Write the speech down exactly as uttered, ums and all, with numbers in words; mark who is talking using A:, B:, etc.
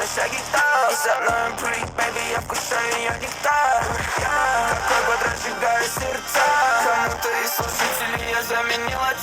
A: наша гитара. И со мной прыг, baby, я вкушаю ее нектар. Я какой подрожигаю сердца. Кому-то из слушателей я заменила